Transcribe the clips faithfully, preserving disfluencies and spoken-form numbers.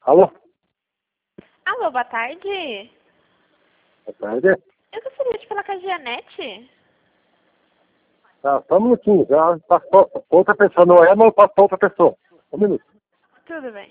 Alô? Alô, boa tarde. Boa tarde. Eu gostaria de falar com a Gianete. Tá, só um minutinho, já passou outra pessoa, não é, mas passou outra pessoa. Um minuto. Tudo bem.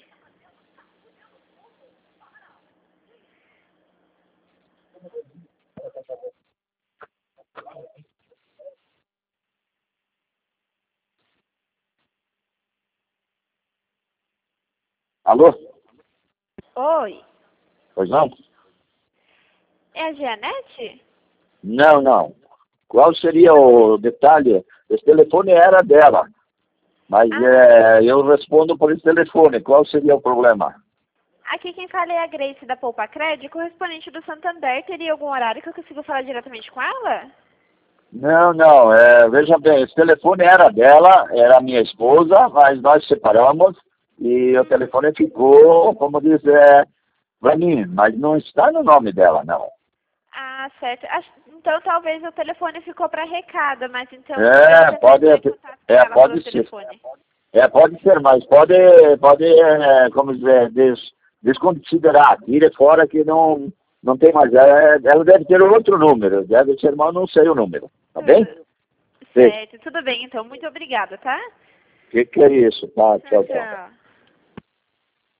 Alô? Oi. Pois não? É a Gianete? Não, não. Qual seria o detalhe? Esse telefone era dela, mas Ah. é, eu respondo por esse telefone. Qual seria o problema? Aqui quem fala é a Grace da Poupa Crédito, correspondente do Santander. Teria algum horário que eu consiga falar diretamente com ela? Não, não. É, veja bem, esse telefone era dela, era minha esposa, mas nós separamos e o telefone ficou, como diz, é, para mim, mas não está no nome dela, não. Ah, certo. Ach- Então talvez o telefone ficou para recado, mas então É, eu vou tentar pode- entrar em contato com é, ela pode pelo ser. telefone. É, pode ser, mas pode, pode é, como dizer, des, desconsiderar, tire fora que não, não tem mais. É, ela deve ter outro número, deve ser, mas não sei o número, tá bem? Certo, tudo bem então. Muito obrigada, tá? O que, que é isso? Tá, tchau, tchau. Tchau.